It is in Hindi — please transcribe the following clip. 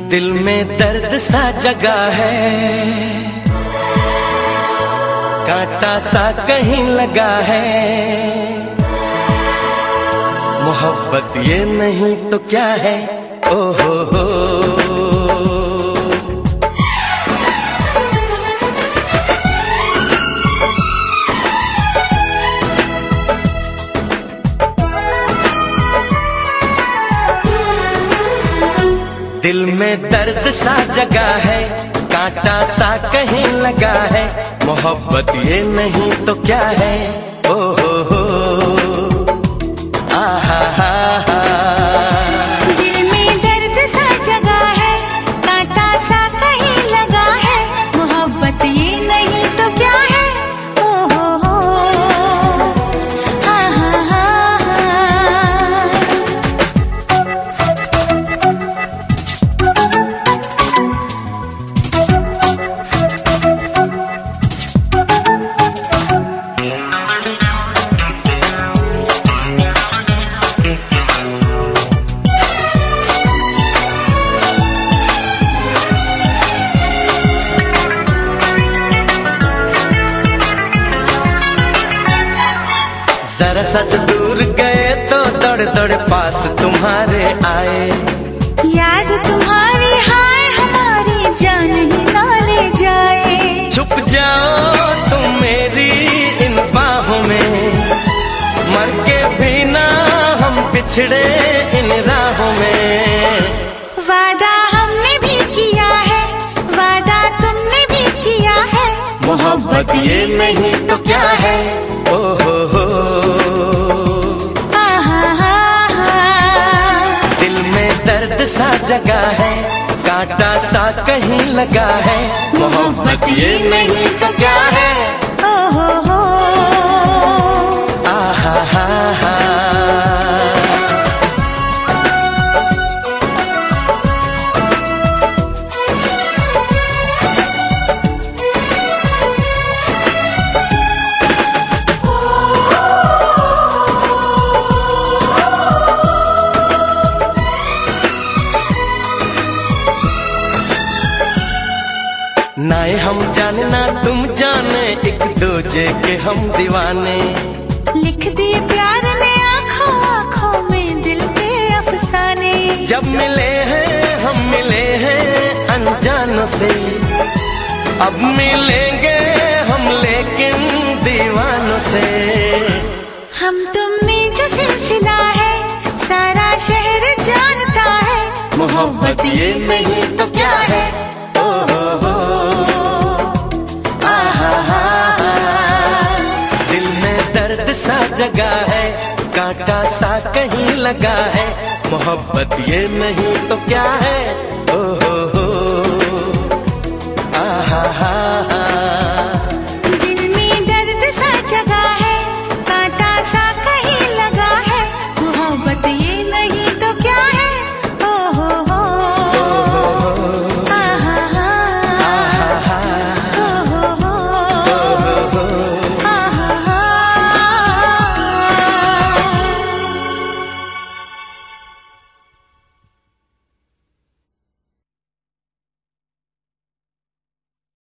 दिल में दर्द सा जगा है, कांटा सा कहीं लगा है। मोहब्बत ये नहीं तो क्या है, ओ हो। दिल में दर्द सा जगा है, कांटा सा कहीं लगा है। मोहब्बत ये नहीं तो क्या है, ओ हो। आहा हा हा। दिल में दर्द सा जगा है, कांटा सा कहीं लगा है। मोहब्बत ये नहीं तो क्या है, ओ हो। हा हा हा हा। जरा सच दूर गए तो दौड़ दौड़ पास तुम्हारे आए। याद तुम्हारी हाय हमारी जान ही ना ले जाए। छुप जाओ तुम मेरी इन बाहों में, मर के भी ना हम पिछड़े इन राहों में। वादा हमने भी किया है, वादा तुमने भी किया है। मोहब्बत ये नहीं तो क्या है, ओ हो। दिल में दर्द सा जगा है, कांटा सा कहीं लगा है। मोहब्बत ये नहीं तो क्या है, ओ हो। आहा हा हा। ना हम जाने ना तुम जाने, एक दूजे के हम दीवाने। लिख दिए प्यार ने आँखों आँखों में दिल के अफसाने। जब मिले हैं हम मिले हैं अनजानों से, अब मिलेंगे हम लेकिन दीवानों से। हम तुम में जो सिलसिला है, सारा शहर जानता है। मोहब्बत ये नहीं तो क्या है, ओ हो। आहा हा हा। दिल में दर्द सा जगा है, कांटा सा कहीं लगा है। मोहब्बत ये नहीं तो क्या है।